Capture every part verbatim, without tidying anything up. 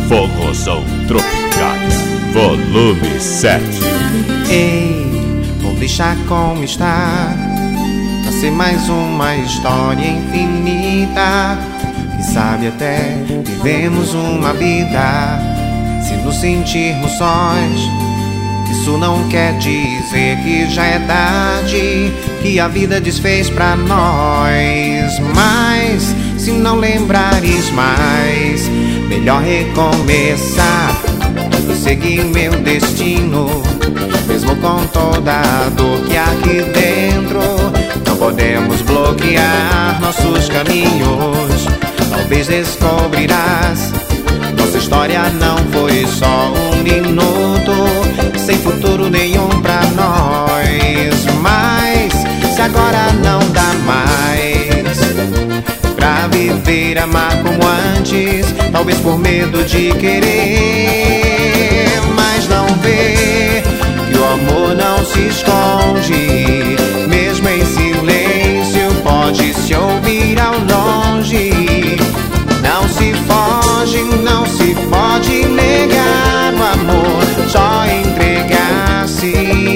Forrozão Tropicália, volume sete. Ei, vou deixar como está, pra ser mais uma história infinita. Quem sabe até vivemos uma vida, se nos sentirmos sós. Isso não quer dizer que já é tarde, que a vida desfez pra nós. Mas se não lembrares mais, melhor recomeçar e seguir meu destino, mesmo com toda a dor que há aqui dentro. Não podemos bloquear nossos caminhos. Talvez descobrirás, nossa história não foi só um minuto, sem futuro nenhum pra nós. Mas se agora não dá mais pra viver, amar como antes, talvez por medo de querer, mas não vê que o amor não se esconde, mesmo em silêncio pode se ouvir ao longe. Não se foge, não se pode negar o amor, só entregar-se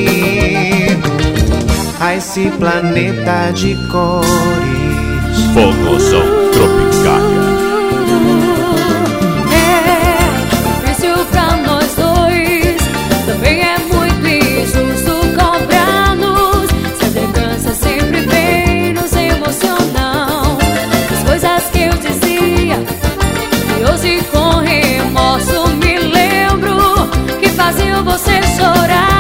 a esse planeta de cores. Forrozão Tropicália. É difícil pra nós dois, também é muito injusto cobrar-nos. Se a vingança sempre vem nos emocionar, as coisas que eu dizia, e hoje com remorso me lembro, que faziam você chorar.